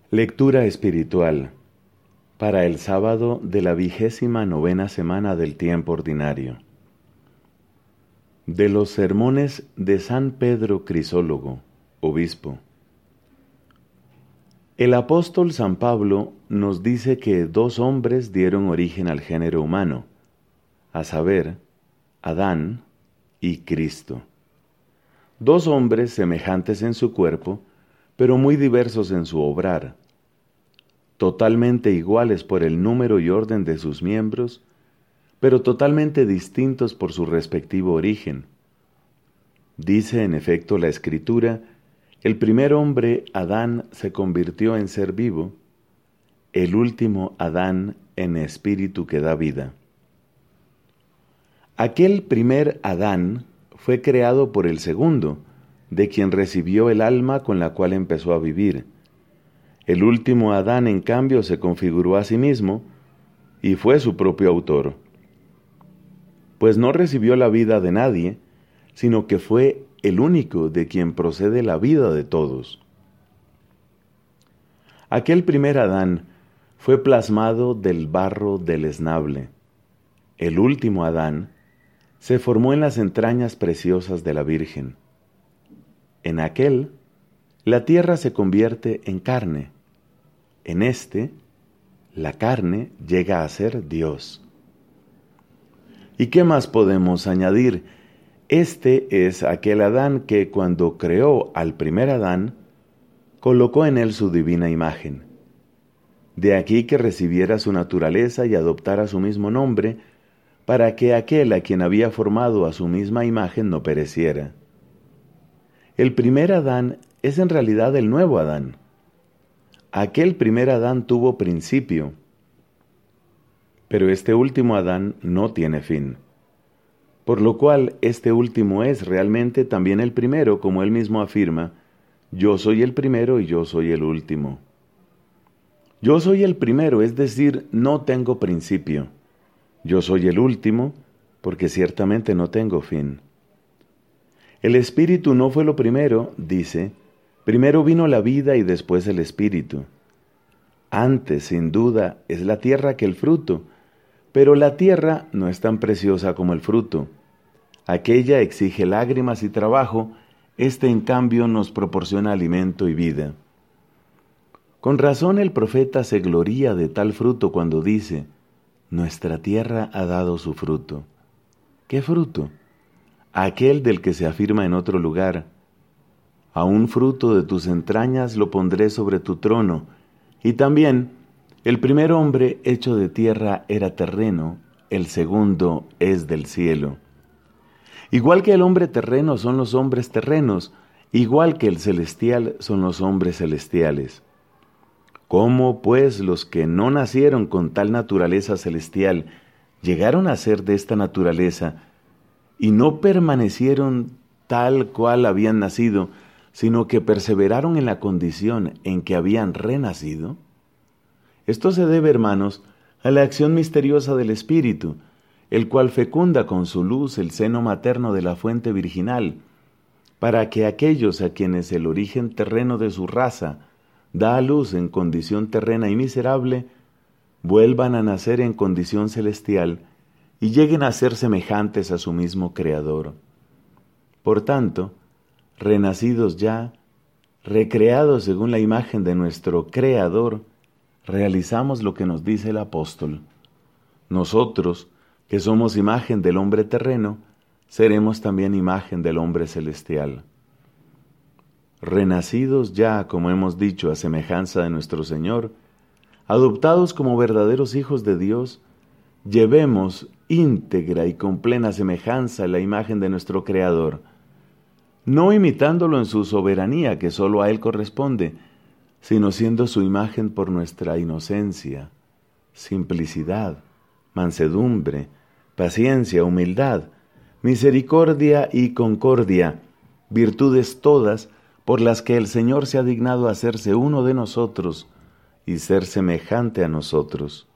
Lectura espiritual para el sábado de la 29ª semana del tiempo ordinario. De los sermones de San Pedro Crisólogo, obispo. El apóstol San Pablo nos dice que dos hombres dieron origen al género humano, a saber, Adán y Cristo. Dos hombres semejantes en su cuerpo, pero muy diversos en su obrar, totalmente iguales por el número y orden de sus miembros, pero totalmente distintos por su respectivo origen. Dice en efecto la Escritura, el primer hombre, Adán, se convirtió en ser vivo, el último Adán en espíritu que da vida. Aquel primer Adán fue creado por el segundo, de quien recibió el alma con la cual empezó a vivir. El último Adán, en cambio, se configuró a sí mismo y fue su propio autor. Pues no recibió la vida de nadie, sino que fue el único de quien procede la vida de todos. Aquel primer Adán fue plasmado del barro deleznable. El último Adán se formó en las entrañas preciosas de la Virgen. En aquel, la tierra se convierte en carne. En este, la carne llega a ser Dios. ¿Y qué más podemos añadir? Este es aquel Adán que cuando creó al primer Adán, colocó en él su divina imagen. De aquí que recibiera su naturaleza y adoptara su mismo nombre, para que aquel a quien había formado a su misma imagen no pereciera. El primer Adán es en realidad el nuevo Adán. Aquel primer Adán tuvo principio, pero este último Adán no tiene fin. Por lo cual este último es realmente también el primero, como él mismo afirma, yo soy el primero y yo soy el último. Yo soy el primero, es decir, no tengo principio. Yo soy el último, porque ciertamente no tengo fin. El espíritu no fue lo primero, dice, primero vino la vida y después el espíritu. Antes, sin duda, es la tierra que el fruto, pero la tierra no es tan preciosa como el fruto. Aquella exige lágrimas y trabajo, este en cambio nos proporciona alimento y vida. Con razón el profeta se gloría de tal fruto cuando dice, nuestra tierra ha dado su fruto. ¿Qué fruto? Aquel del que se afirma en otro lugar, a un fruto de tus entrañas lo pondré sobre tu trono, y también, el primer hombre hecho de tierra era terreno, el segundo es del cielo. Igual que el hombre terreno son los hombres terrenos, igual que el celestial son los hombres celestiales. ¿Cómo, pues, los que no nacieron con tal naturaleza celestial llegaron a ser de esta naturaleza y no permanecieron tal cual habían nacido, sino que perseveraron en la condición en que habían renacido? Esto se debe, hermanos, a la acción misteriosa del Espíritu, el cual fecunda con su luz el seno materno de la fuente virginal, para que aquellos a quienes el origen terreno de su raza da a luz en condición terrena y miserable, vuelvan a nacer en condición celestial y lleguen a ser semejantes a su mismo Creador. Por tanto, renacidos ya, recreados según la imagen de nuestro Creador, realizamos lo que nos dice el apóstol. Nosotros, que somos imagen del hombre terreno, seremos también imagen del hombre celestial. Renacidos ya, como hemos dicho, a semejanza de nuestro Señor, adoptados como verdaderos hijos de Dios, llevemos íntegra y con plena semejanza la imagen de nuestro Creador, no imitándolo en su soberanía, que solo a Él corresponde, sino siendo su imagen por nuestra inocencia, simplicidad, mansedumbre, paciencia, humildad, misericordia y concordia, virtudes todas por las que el Señor se ha dignado hacerse uno de nosotros y ser semejante a nosotros.